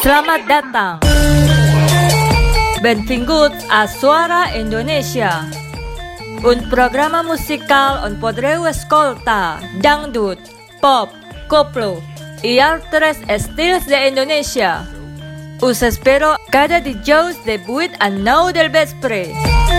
Selamat datang. Benvinguts a Suara Indonesia, un programa musical on podreu escoltar dangdut, pop, koplo y altres estils de Indonesia. Us espero cada dijous de 8 a 9 del vespre.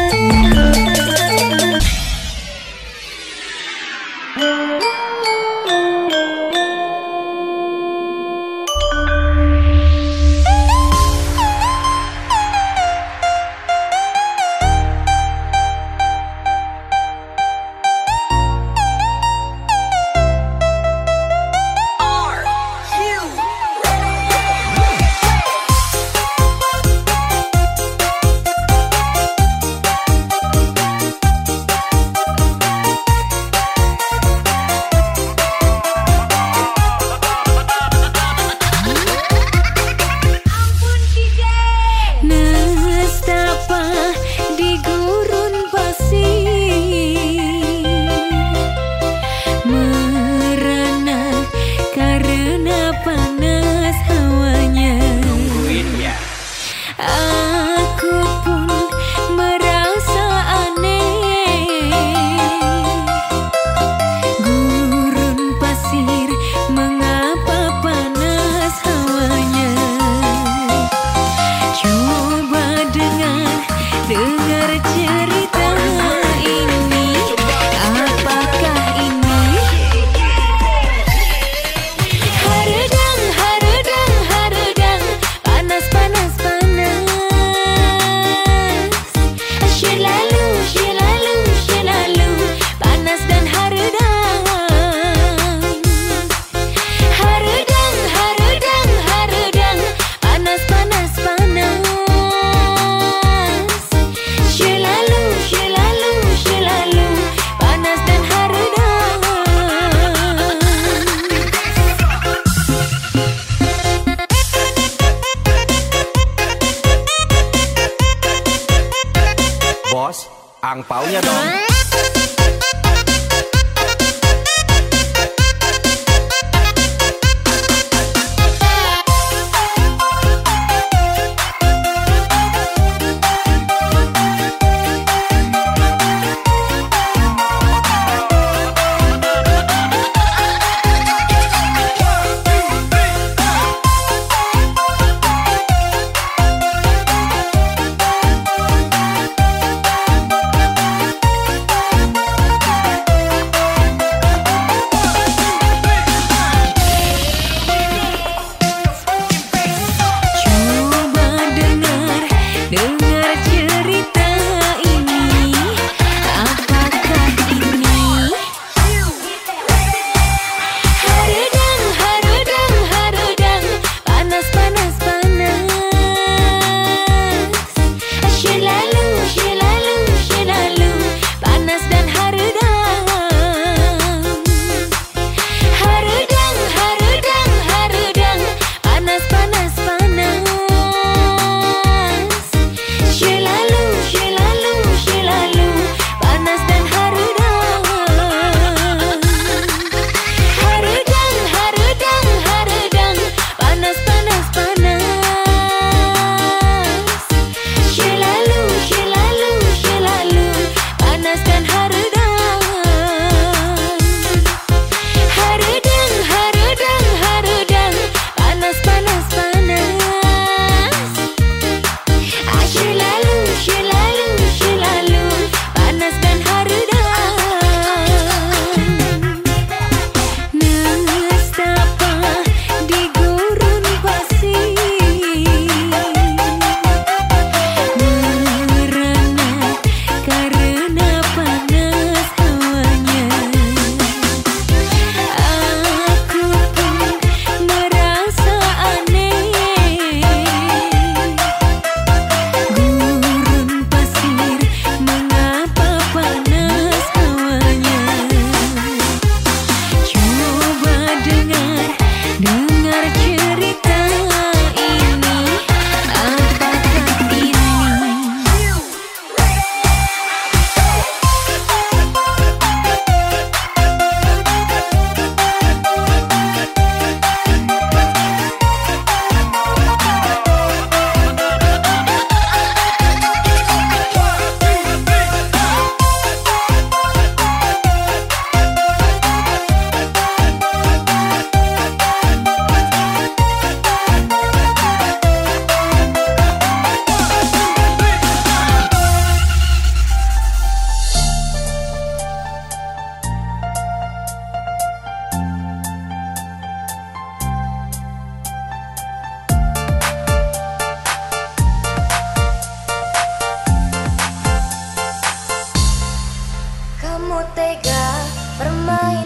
Bos, angpaunya dong.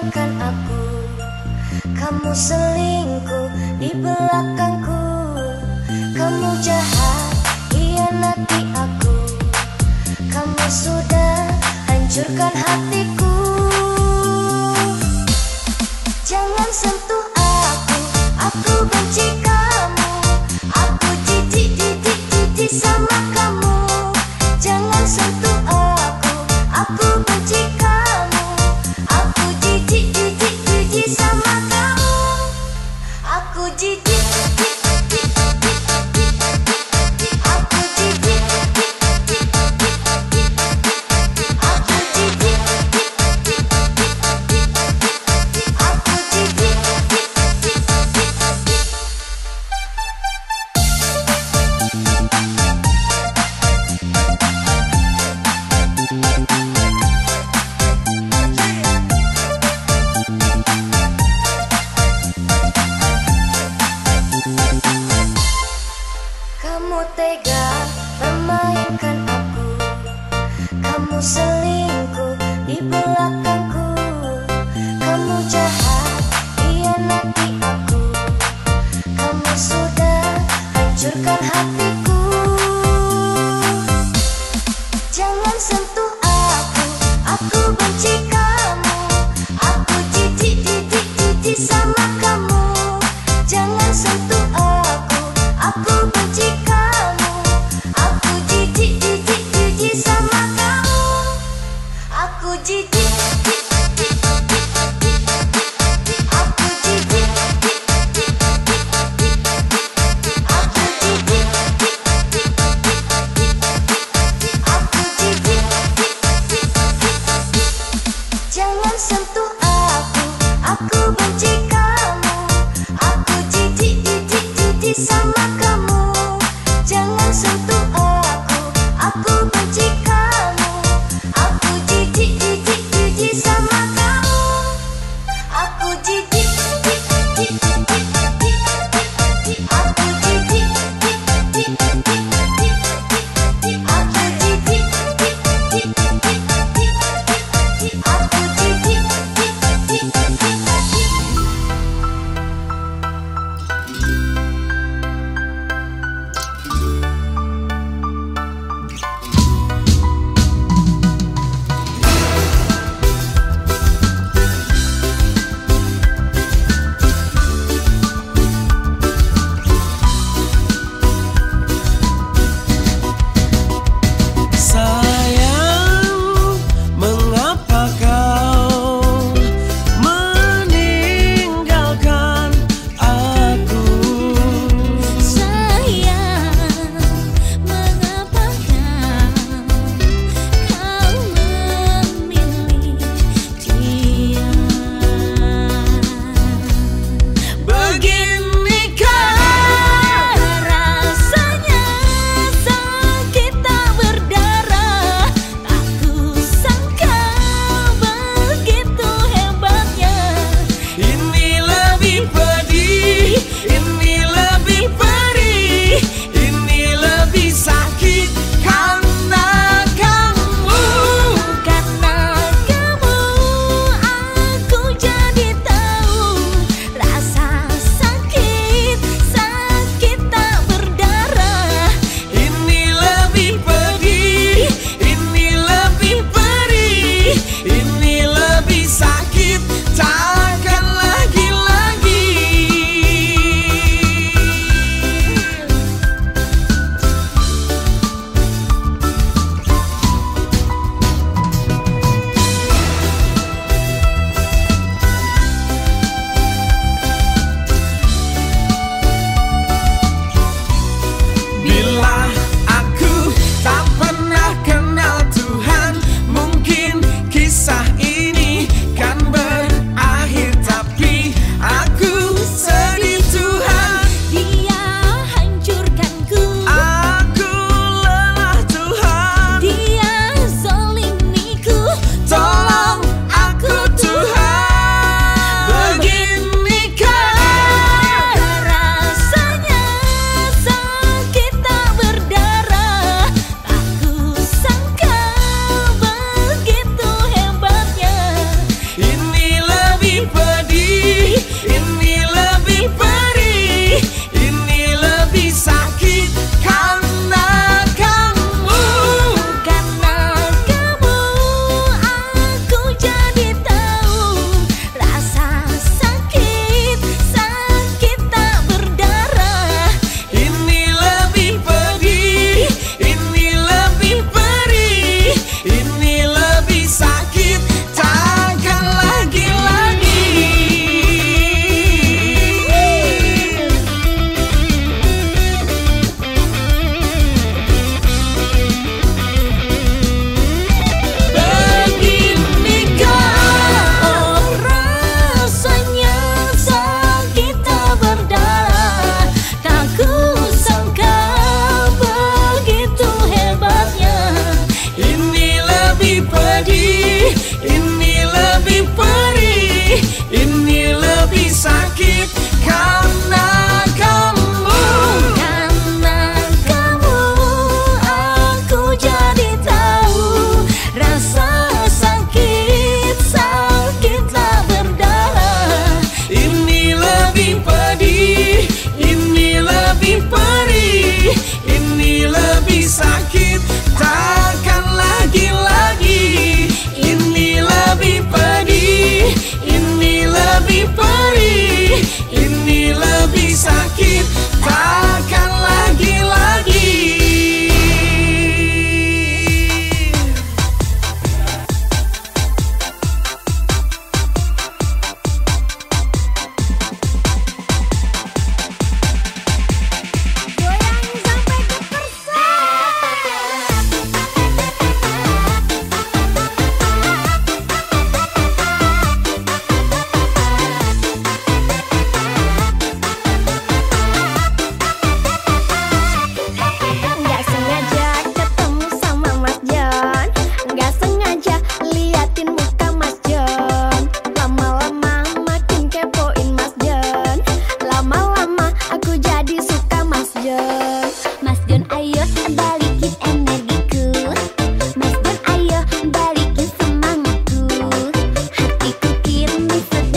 mempermainkan aku. Kamu selingkuh di belakangku. Kamu jahat, hianati aku. Kamu sudah hancurkan hatiku. Jangan sentuh aku benci kamu. Aku jijik sama kamu. Jangan sentuh aku benci kamu. Aku jijik sama kamu. Aku jijik. Kamu tega memainkan aku. Kamu selingkuh di belakangku. Kamu jahat, hianati aku. Kamu sudah hancurkan hatiku. Jangan sentuh aku benci kamu. Aku jijik sama kamu. Jangan sentuh aku benci kamu. Aku jijik sama kamu. Aku jijik. Aku jijik.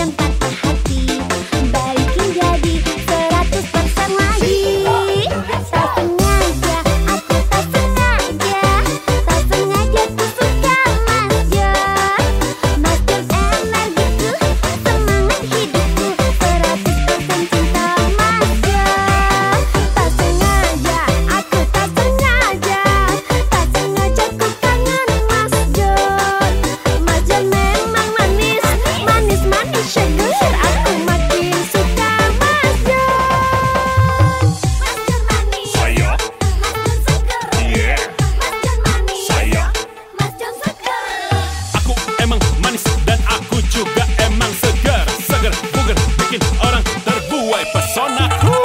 sedang patah hati, balikin jadi 100% lagi. Tak sengaja, aku tak sengaja, tak sengaja ku suka Mas Jon. Mas Jon energiku, semangat hidupku, 100% cinta Mas Jon. Tak sengaja, aku tak sengaja, tak sengaja ku kangen Mas Jon. Mas Jon memang manis, manis manis seger, aku makin suka Mas Jon. Mas Jon manis, Saya, Mas Jon seger, yeah. Mas Jon manis, Saya, Mas Jon seger. Aku emang manis dan aku juga emang segar. Segar, bugar, bikin orang terbuai pesonaku.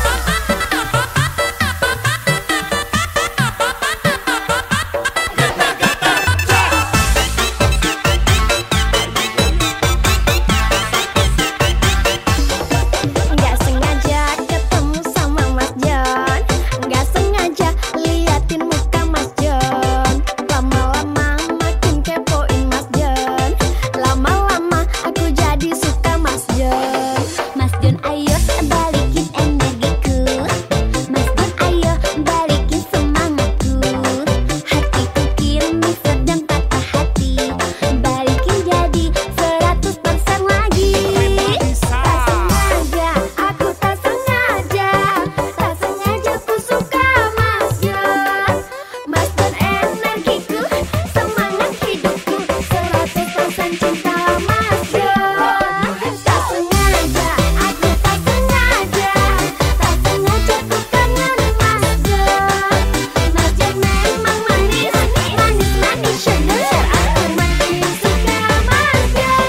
Nggak sengaja ketemu sama Mas Jon, nggak sengaja liatin muka Mas Jon. Lama-lama makin kepoin Mas Jon, lama-lama aku jadi suka Mas Jon. Mas Jon ayo balikin energiku, Mas Jon ayo balikin semangatku. Hatiku kini sedang patah hati, balikin jadi 100% lagi. Tak sengaja, aku tak sengaja, tak sengaja ku suka Mas Jon. Mas Jon energiku, semangat hidupku, 100% cinta Mas Jon. Tak sengaja, aku tak sengaja, tak sengaja ku kangen Mas Jon. Mas Jon memang manis, manis manis seger, aku makin suka Mas Jon.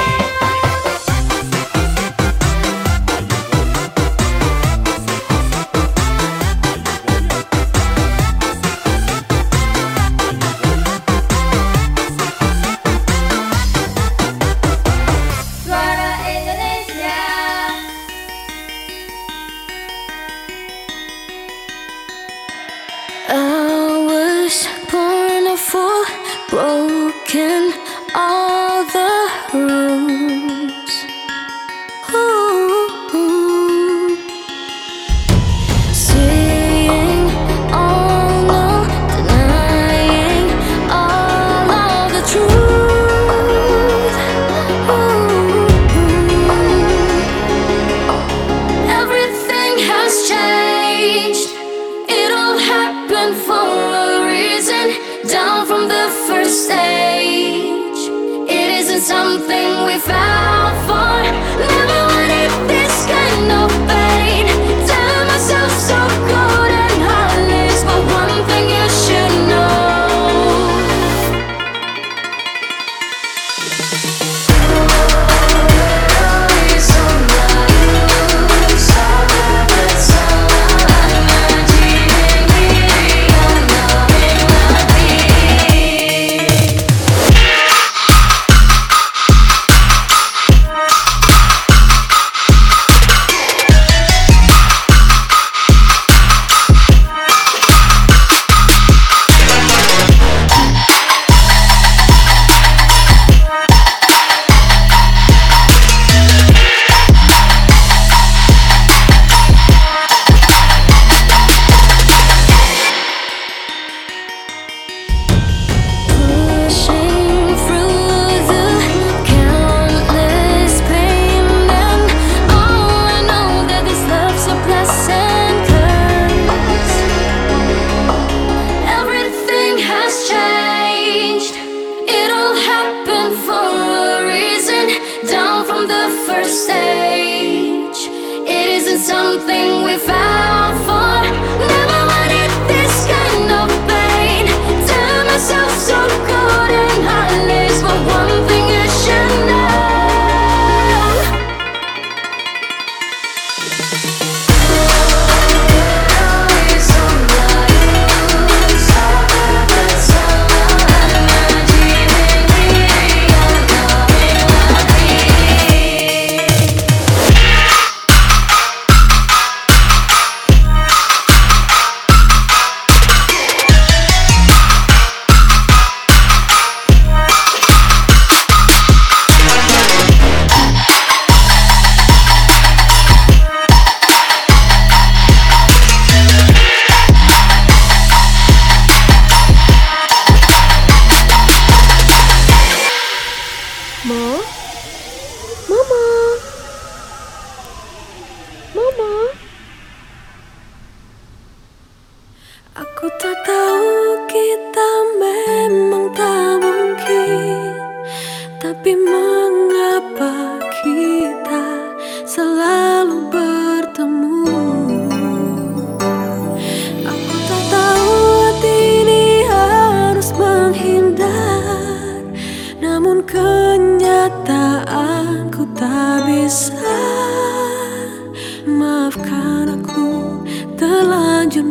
Suara Indonesia. I was born a fool, broken all the rules. Ooh. Saying all no, denying all of the truth. Ooh. Everything has changed. It all happened for a reason. Down from the first stage. It isn't something we found for. Never wanted this kind of pain. Telling myself so good and heartless, but one thing you should know. Pushing through the countless pain, and all I know that this love's a blessing, 'cause everything has changed. It all happened for a reason. Down from the first stage. It isn't something we found for. Never wanted this kind of pain. Tell myself so good and heartless, but one thing you should know.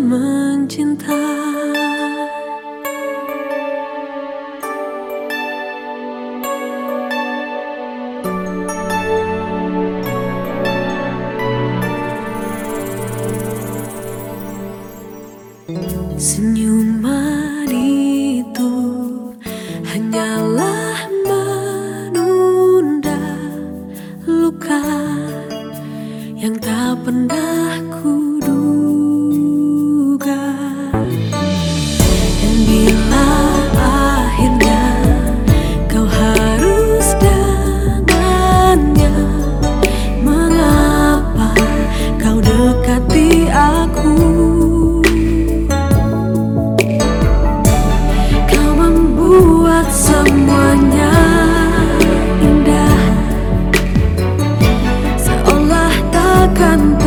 mencinta. Senyuman itu hanyalah menunda luka yang tak pernah kuduga. Dan bila akhirnya kau harus dengannya, mengapa kau dekati aku? Buat semuanya indah, seolah takkan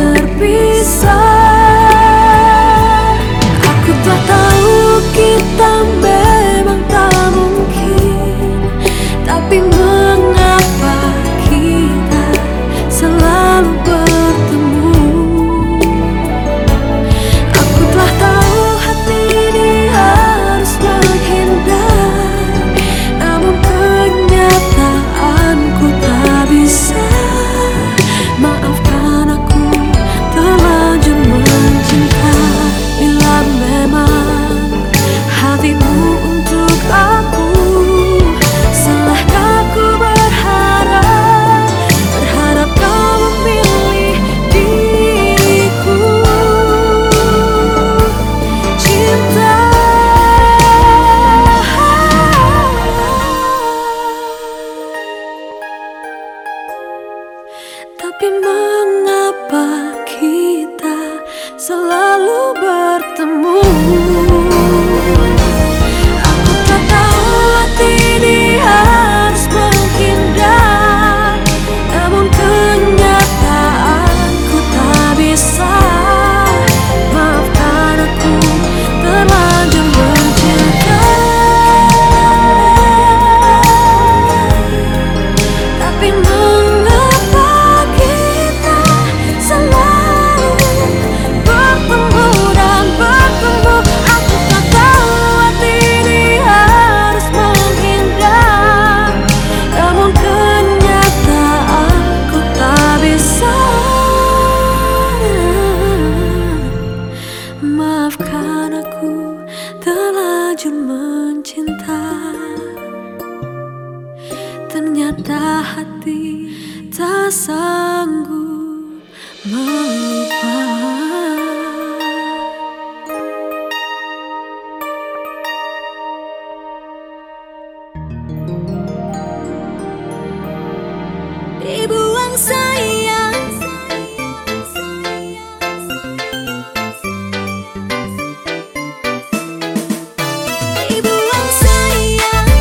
terpisah. Aku tak tahu kita memang tak mungkin, tapi mengapa kita selalu bertemu? Aku telah tahu hati ini harus menghindar, namun kenyataanku tak bisa. Maafkan aku terlanjur mencinta. Bila memang hatimu untuk aku, salahkah ku berharap kau memilih diriku? Cinta, tapi mengapa kita selalu bertemu? Aku tak tahu hati ini harus menghindar, namun kenyataanku tak bisa. Maafkan aku terlanjur mencinta, tapi mengapa kita selalu bertemu dan bertemu? Aku tak tahu hati ini harus menghindar, namun kenyataanku tak bisa. Maafkan aku terlanjur mencinta, ternyata hati tak sanggup melupa. Dibuang sayang, dibuang sayang,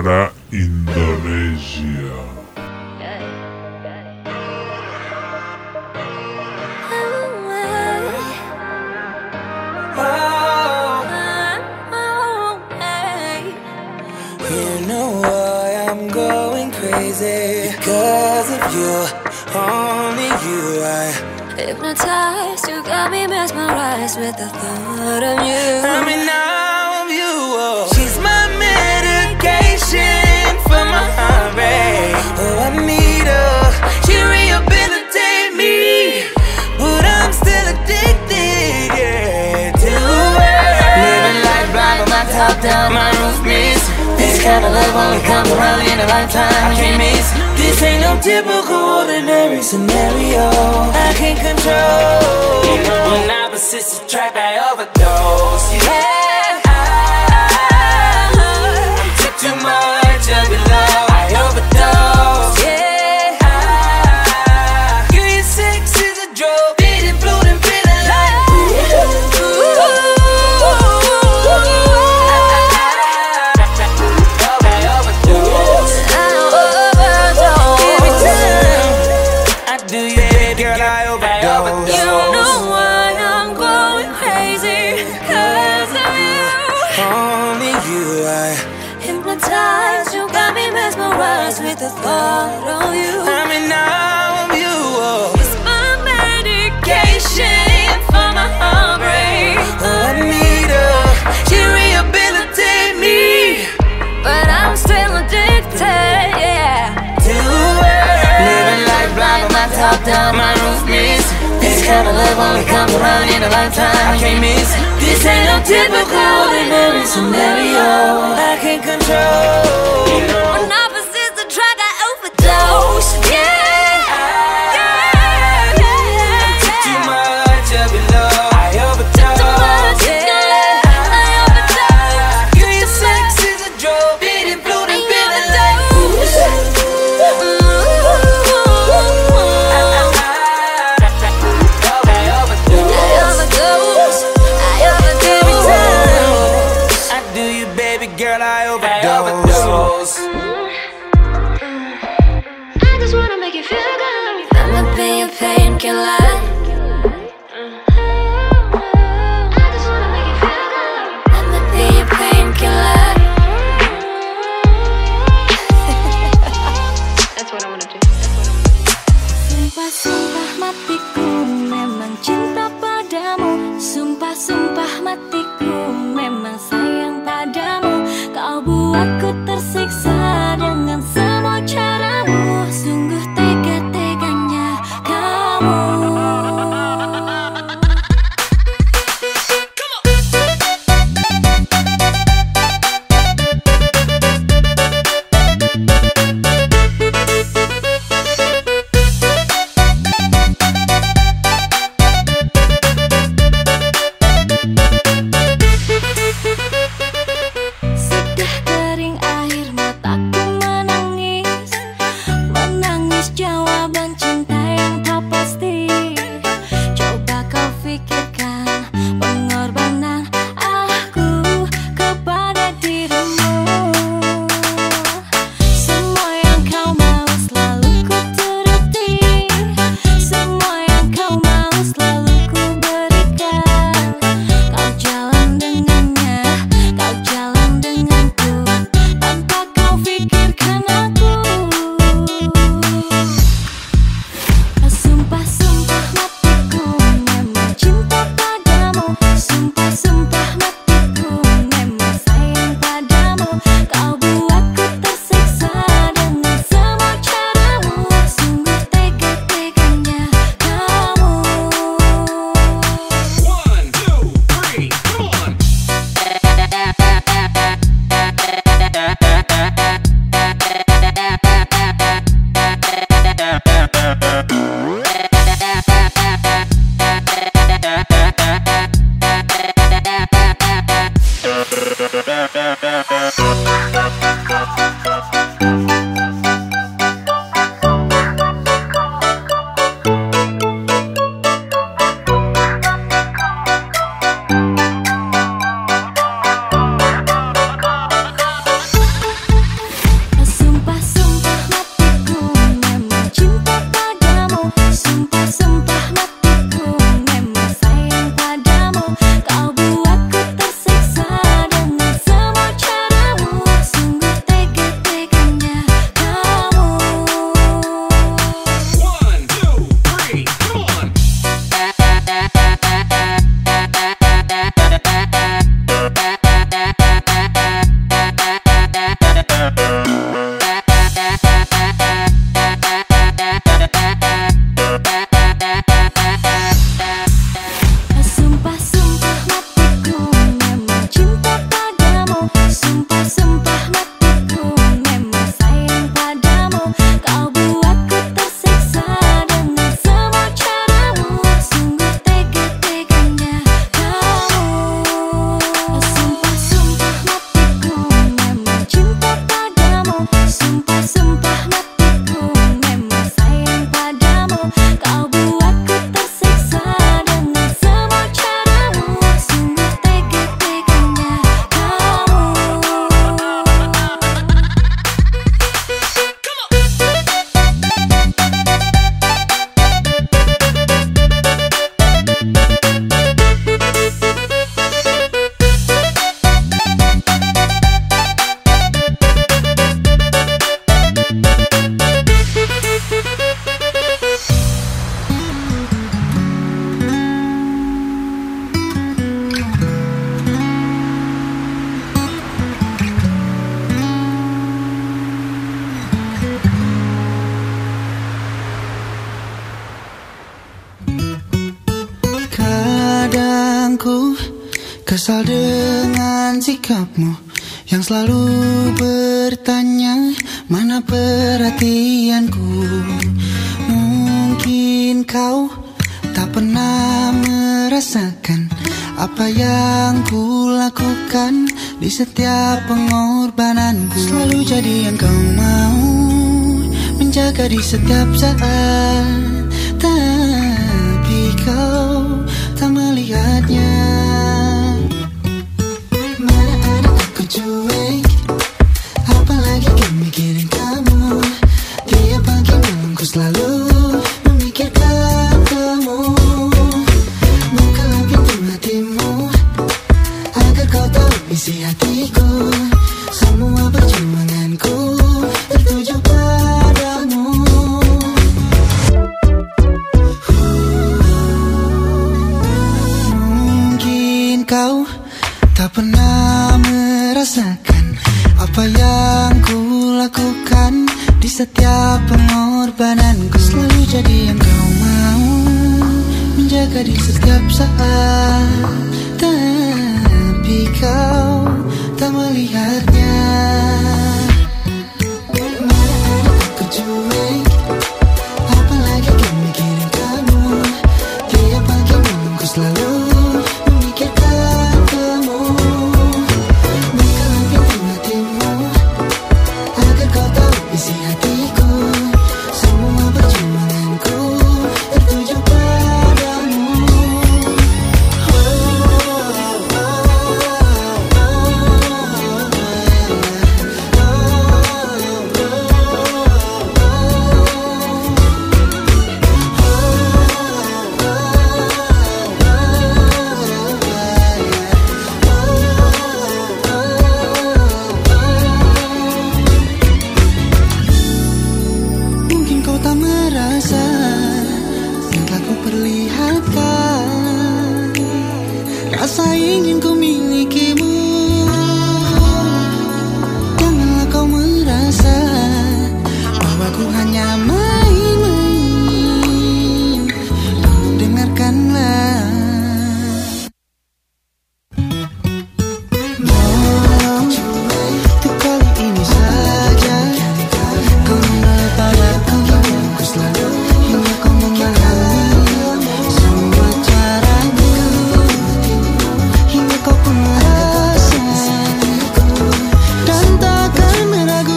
Suara Indonesia. You know why I'm going crazy because of you, only you. I Hypnotized, you got me mesmerized with the thought of you. I mean now of you. Oh. She's my medication for my heartbreak. Oh, I need her. She rehabilitate me, but I'm still addicted, yeah, to her. Living life blind with my top down, my roof missing. This kind of love only comes around in a lifetime. I can't miss. This ain't no typical ordinary scenario I can't control. When opposites attract, I overdose. Yeah, I took too much of your love. I overdose. Yeah, girl, your sex is a drug. Feeling, floating, feeling like with the thought of you. I mean now of you. Oh. It's my medication for my heartbreak. Oh, I need her. She rehabilitate me, but I'm still addicted, yeah, to her. Living life blind with my top down, my roof missing. This kind of love only comes around in a lifetime. I can't miss. This ain't no typical ordinary scenario I can't control. When opposites attract, I overdose. Yeah, yeah, yeah. I took too much of your love. I overdose. Yeah, I overdose. Girl, your sex is a drug. Feeling, floating, feeling like girl, I overdose. I just wanna make you feel good. I'ma be a painkiller. I just wanna make you feel good. I'ma be a painkiller. That's what I wanna do. Sumpah-sumpah matiku memang cinta padamu. Sumpah-sumpah matiku memang sayang padamu. Kau buatku tersiksa dengan semua caramu. Sungguh tega-teganya kamu. Kesal dengan sikapmu yang selalu bertanya mana perhatianku. Mungkin kau tak pernah merasakan apa yang ku lakukan di setiap pengorbananku. Selalu jadi yang kau mau, menjaga di setiap saat, tapi kau tak melihatnya. Mana ada aku cuek, apalagi kan mikirin kamu. Tiap pagi malam ku selalu memikirkan kamu. Bukalah pintu hatimu agar kau tahu isi hatiku. Semua perjuanganku tertuju padamu. Mungkin kau tak pernah merasakan apa yang ku lakukan di setiap pengorbananku. Selalu jadi yang kau mau, menjaga di setiap saat, tapi kau tak melihatnya. Mana ada aku cuek, apalagi kan mikirin kamu. Tiap pagi malam ku selalu memikirkan kamu. Bukalah pintu hatimu agar kau tahu isi hatiku. Semua perjuanganku tertuju padamu. Mungkin kau tak merasa yang telah ku perlihatkan, rasa ingin ku milikimu. Janganlah kau merasa bahwa ku hanya main-main. Tolong dengarkanlah. Untuk kali ini saja kau menoleh padaku. Ku selalu hingga kau memahami semua caraku, hingga kau pun merasa dan takkan meragu.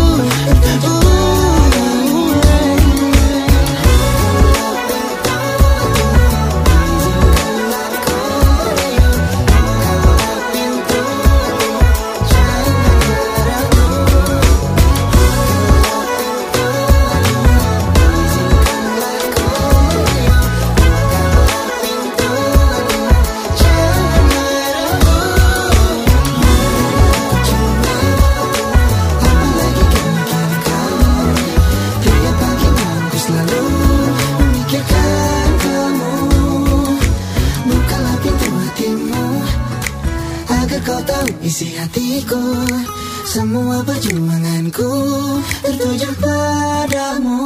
Tiap pagi malam ku selalu memikirkan kamu. Bukalah pintu hatimu agar kau tahu isi hatiku. Semua perjuanganku tertuju padamu.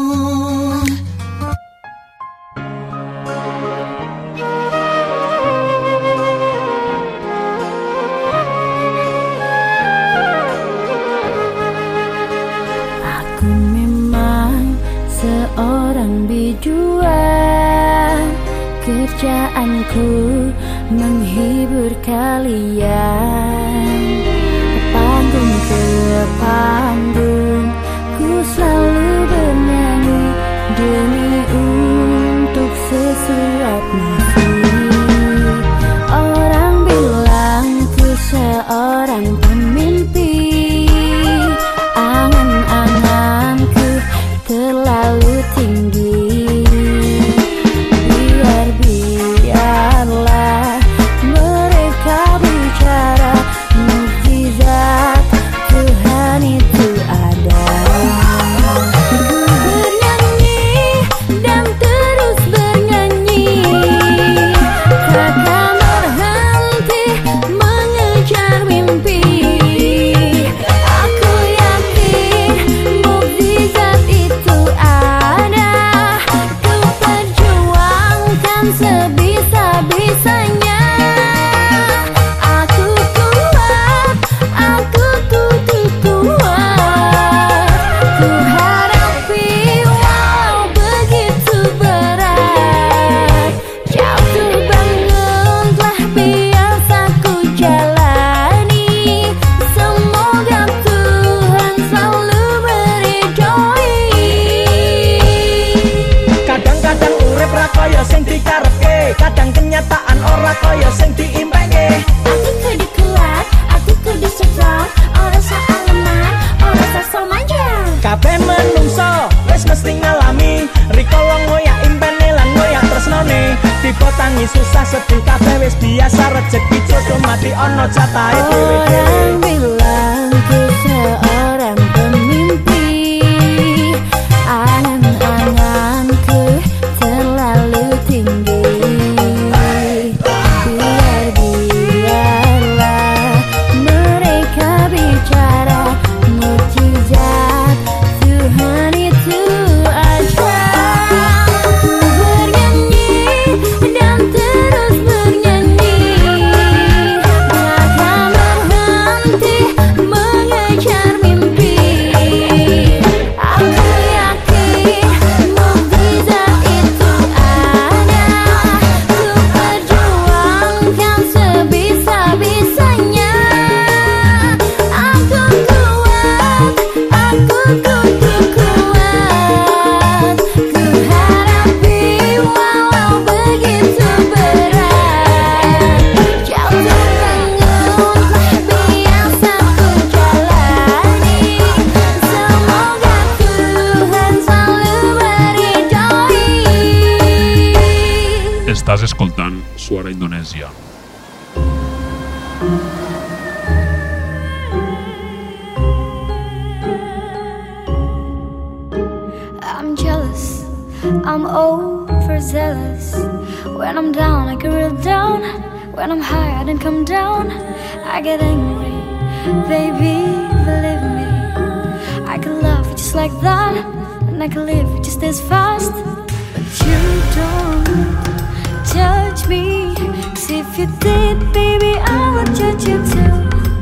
Aku memang seorang biduan, kerjaanku menghibur kalian. Panggung ke panggung, ku selalu bernyanyi demi untuk sesuap musik. Orang bilang ku seorang pemimpi, angan-anganku terlalu tinggi. Biarlah mereka bicara. kadang kenyataan ora kaya sing diimpenge. Aku kudu kuat, aku kudu strong. Ora saaleman, ora sasomanja. Kabeh menungso wis mesti ngalami rikala ngoyak impene lan ngoyak tresnane. Tiba tangi susah sedih kabeh wis biasa, rezeki jodoh mati ana jatahe dhewe. Orang bilang ku seorang pemimpi, angan-anganku terlalu tinggi. Biarlah mereka bicara, mukjizat Tuhan itu aja. Bernyanyi dan terus bernyanyi, takkan berhenti mengejar mimpi. Aku yakin mukjizat itu ada, ku perjuangkan sebisa-bisanya. Aku kuat, aku kuat, ku hadapi walau begitu berat. Jatuh bangun biasa ku jalani, semoga Tuhan selalu meridhoi. Estàs escoltant Suara Indonèsia. I'm jealous, I'm overzealous. When I'm down, I get real down. When I'm high, I then come down. I get angry, baby, believe me. I can love you just like that, and I can live just as fast. But you don't judge me, 'cause if you did, baby, I would judge you too.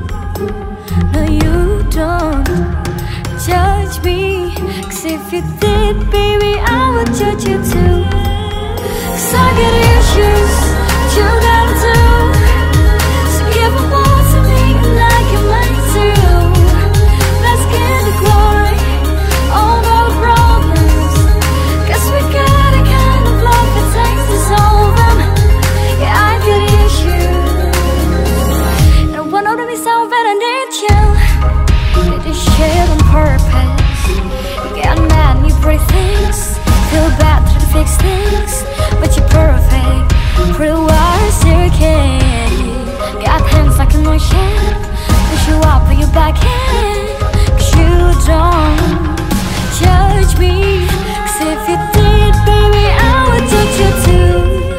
No, you don't judge me, 'cause if you did, baby, I would judge you too. 'Cause I got issues, you got too. So give them all to me like you might too. Let's get the glory over the problems, 'cause we got a kind of love that takes to solve them. Yeah, I got issues, and I want to be so bad I need you. Did this shit on purpose. You get mad and you break things, feel bad to fix things, but you're perfect, pretty wise, you're a king. Got hands like an ocean, push you up with your backhand. 'Cause you don't judge me, 'cause if you did, baby, I would judge you too.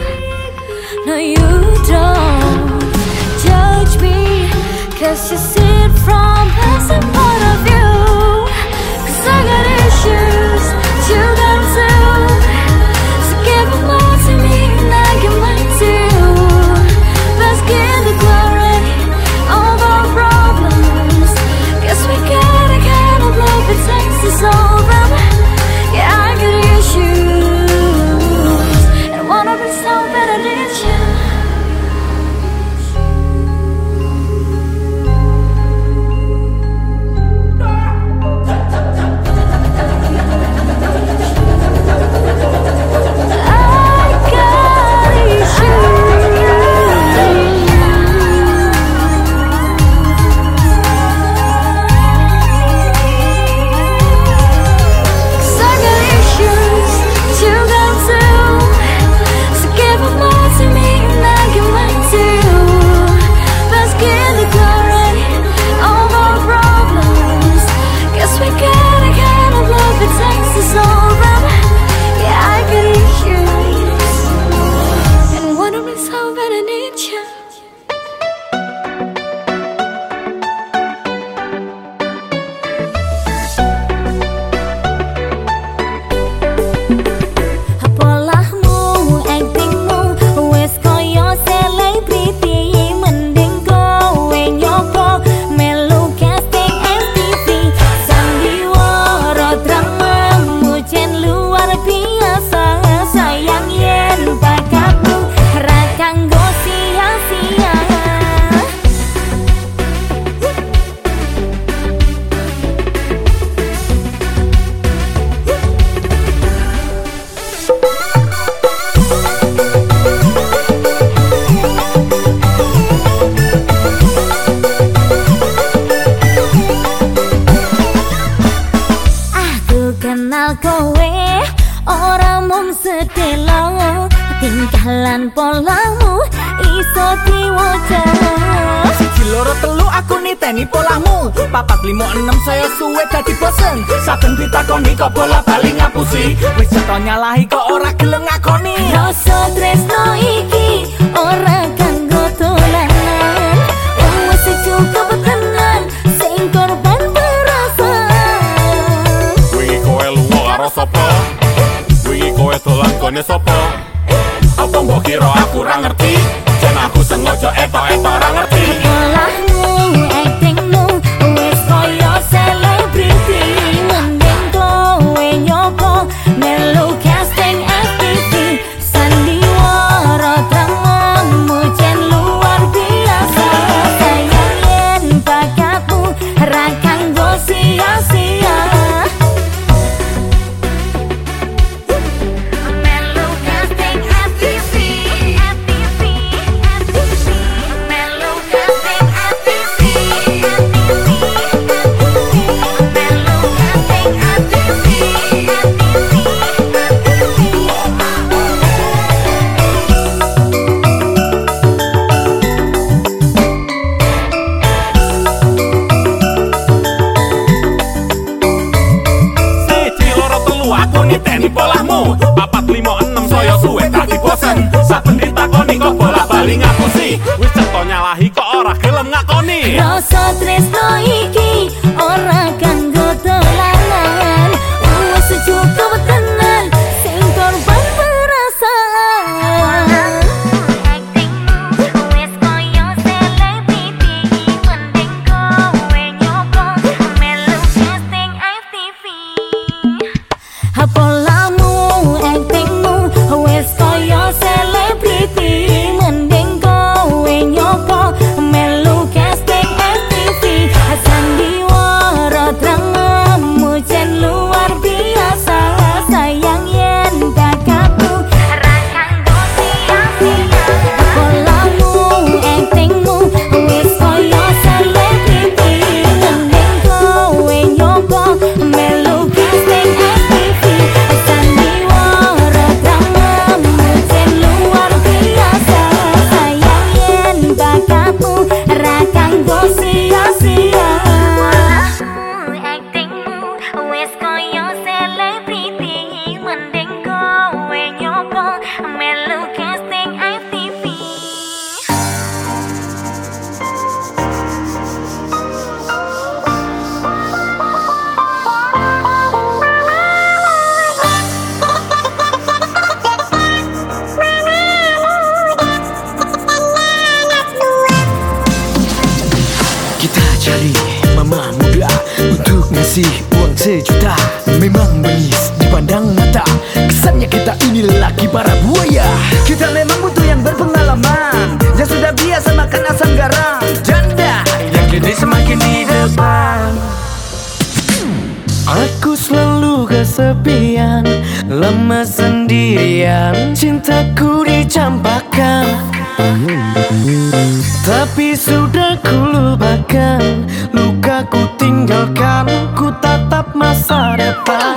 No, you don't judge me, 'cause you see it from a point of view. 'Cause I got issues, you got too. So give them all to me like you might too. Let's get the glory over problems, 'cause we got a kind of love that takes to solve them. Yeah, I got issues, and I wanna be so better than you. sedelo tingkalan polamu iso diwaca. 1 2 3 aku niteni polahmu 4 5 6 saya suwe dadi bosen. Saben ditakoni kok bola bali ngapusi. Wis ceto nyalahi kok ora gelem ngakoni. Rasa tresno iki ora kanggo dolanan. Wis cukup tenan sing korban perasaan. Wingi kowe lunga karo sapa? Wingi kowe dolan kene sapa? Apa mbok kira aku ora ngerti? Jan aku sengaja eto-eto ora ngerti. Polahmu, actingmu wis koyo selebriti. Mending kowe nyoba melu casting FTV. Sandiwara dramamu jen luar biasa. Sayang yen bakatmu ra kanggo sia-sia. Melu casting FTV. Melu casting FTV. Melu casting FTV. Siji loro telu aku niteni polahmu 4 5 6 saya suwe dadi bosen. Saben ditakoni kok bola bali ngapusi. Wis ceto nyalahi kok ora gelem ngakoni. Rasa tresno iki ora kanggo dolanan. Wis cukup tenan sing korban perasaan. Actingmu wis koyo selebriti. Mending kowe nyoba melu casting FTV. Polahmu, actingmu wis koyo selebriti. Mending kowe nyoba melu casting FTV. Sandiwara dramamu jen luar biasa. Sayang yen bakatmu ra kanggo sia-sia. Polahmu, actingmu wis koyo selebriti. Mending kowe nyoba melu casting FTV. Sandiwara dramamu jen luar biasa. Sayang yen bakatmu ra kanggo sia-sia. Polahmu, actingmu wis koyo selebriti. Mending kowe nyoba melu casting FTV. Kita cari mama muda untuk ngasih uang 1 juta. Memang manis dipandang mata, kesannya kita ini lelaki para buaya. Kita memang butuh yang berpengalaman, yang sudah biasa makan asam garam. Janda yang kini semakin di depan. Aku selalu kesepian, lama sendirian, cintaku dicampakkan. Tapi sudah ku lupakan, luka ku tinggalkan, ku tatap masa depan.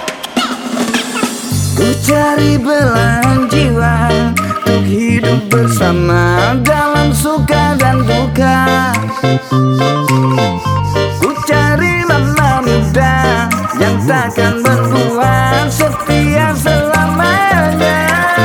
Ku cari belahan jiwa untuk hidup bersama dalam suka dan duka. Ku cari mama muda yang takkan berbuat setia selamanya.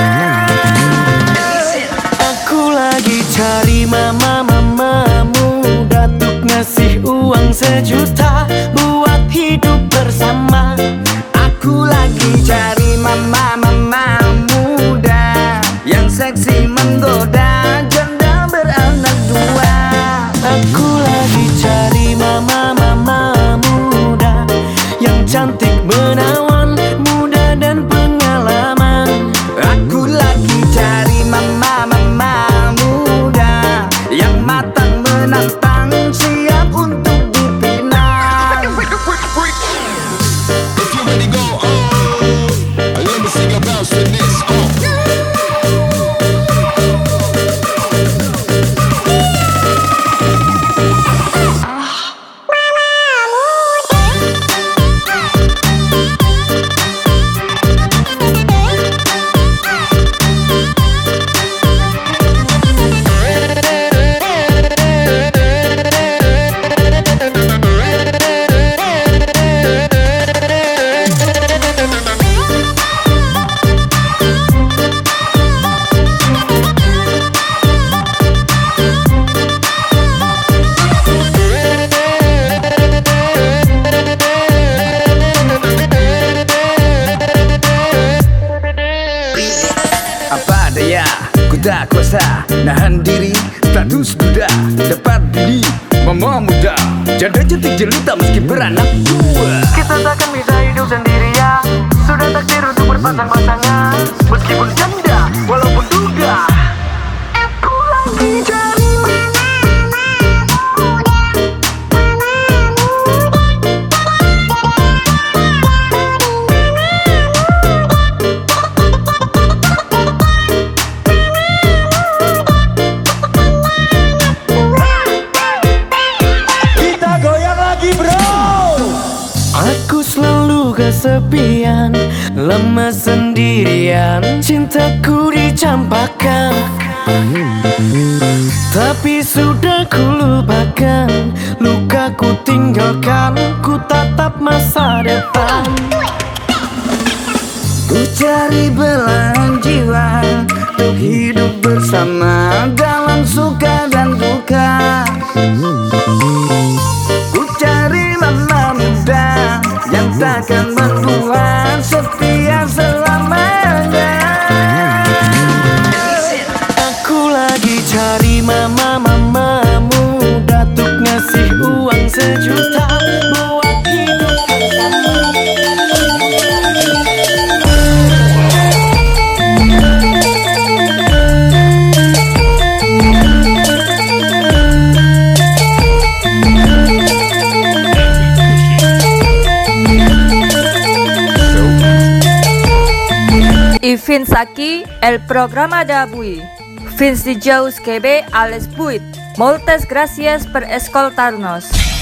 Aku lagi cari mama muda untuk ngasih uang 1 juta buat hidup bersama. Aku lagi cari mama muda yang seksi menggoda, janda beranak 2. Aku lagi cari mama muda yang cantik menawan, muda dan pengalaman. Aku lagi cari mama muda yang matang menantang, siap untuk dipinang. If you ready, go on. Let me sing about this. cantik jelita meski beranak dua. Kita takkan bisa hidup sendirian, sudah takdir untuk berpasang-pasangan. Meskipun janda, walaupun duda, aku lagi cari kesepian, lama sendirian, cintaku dicampakkan. Tapi sudah ku lupakan, luka ku tinggalkan, ku tatap masa depan. Ku cari belahan jiwa untuk hidup bersama dalam suka dan duka. Ku cari mama muda yang takkan bertuhan setia selamanya. Aku lagi cari mama muda untuk ngasih uang 1 juta buat hidup bersama. Y fins aquí el programa d'avui. Fins dijous que ve a les 8. Moltes gràcies per escoltar-nos.